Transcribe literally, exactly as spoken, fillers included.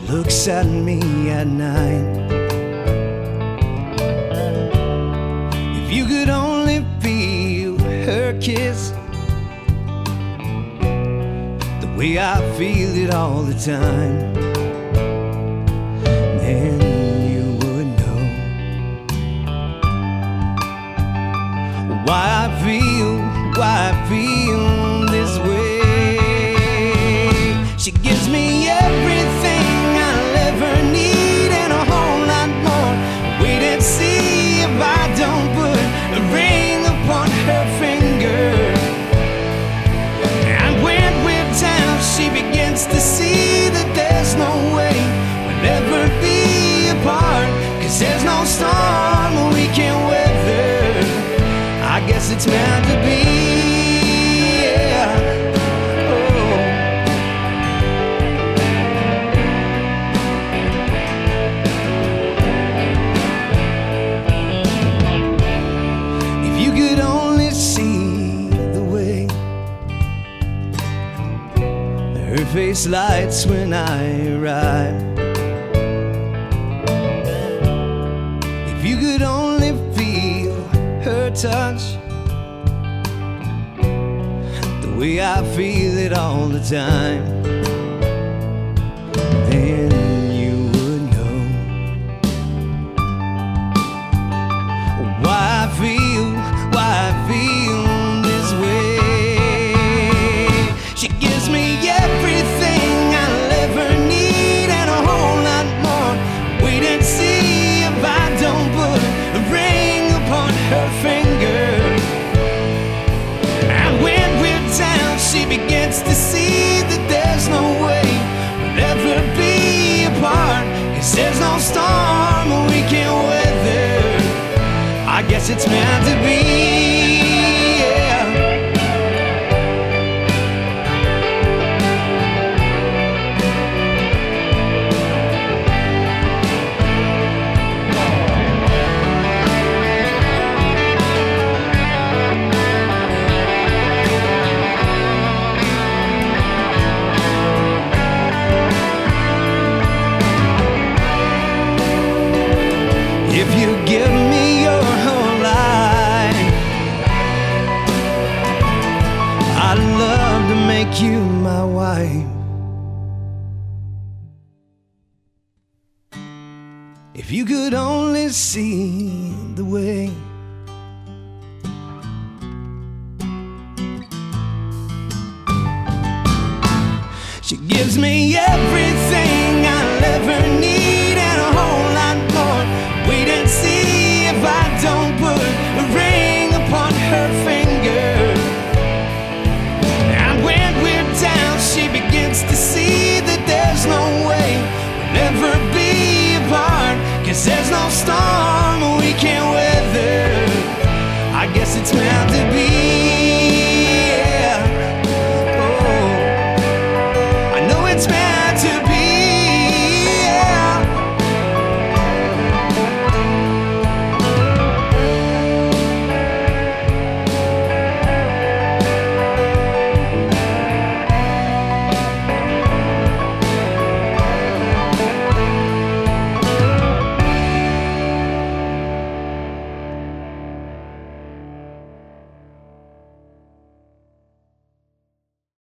looks at me at night. If you could only feel her kiss the way I feel it all the time, then you would know why I feel, why I feel this way. She gives me everything I'll ever need and a whole lot more. Wait and see if I don't put a ring upon her finger. And when we're down, she begins to see that there's no way we'll ever be apart, 'cause there's no storm we can weather. I guess it's meant to be. Her face lights when I arrive. If you could only feel her touch the way I feel it all the time, then you would know why I feel, why I feel this way. She gives me everything I'll ever need and a whole lot more. Wait and see if I don't put a ring upon her finger. And when we're down, she begins to see that there's no way we'll ever be apart, 'cause there's no storm we can weather. I guess it's meant to be. If you give me your whole life, I'd love to make you my wife. If you could only see the way she gives me everything I'll ever need